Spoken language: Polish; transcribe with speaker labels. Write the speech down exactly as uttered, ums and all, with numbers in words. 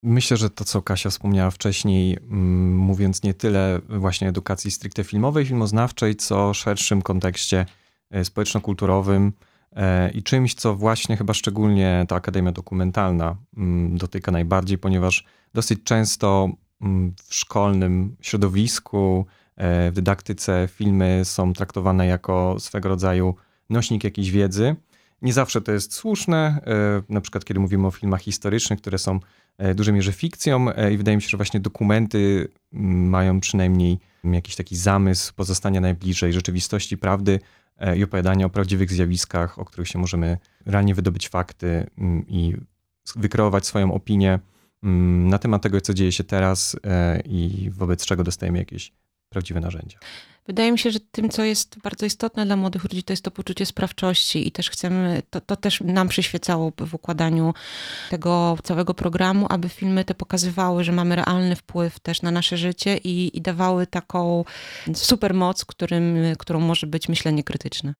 Speaker 1: Myślę, że to, co Kasia wspomniała wcześniej, mm, mówiąc nie tyle właśnie o edukacji stricte filmowej, filmoznawczej, co szerszym kontekście e, społeczno-kulturowym e, i czymś, co właśnie chyba szczególnie ta Akademia Dokumentalna mm, dotyka najbardziej, ponieważ dosyć często mm, w szkolnym środowisku, e, w dydaktyce filmy są traktowane jako swego rodzaju nośnik jakiejś wiedzy. Nie zawsze to jest słuszne, e, na przykład kiedy mówimy o filmach historycznych, które są w dużej mierze fikcją e, i wydaje mi się, że właśnie dokumenty mm, mają przynajmniej jakiś taki zamysł pozostania najbliżej rzeczywistości, prawdy e, i opowiadania o prawdziwych zjawiskach, o których się możemy realnie wydobyć fakty mm, i wykreować swoją opinię mm, na temat tego, co dzieje się teraz e, i wobec czego dostajemy jakieś prawdziwe narzędzia.
Speaker 2: Wydaje mi się, że tym, co jest bardzo istotne dla młodych ludzi, to jest to poczucie sprawczości i też chcemy, to, to też nam przyświecało w układaniu tego całego programu, aby filmy te pokazywały, że mamy realny wpływ też na nasze życie i, i dawały taką super moc, którym, którą może być myślenie krytyczne.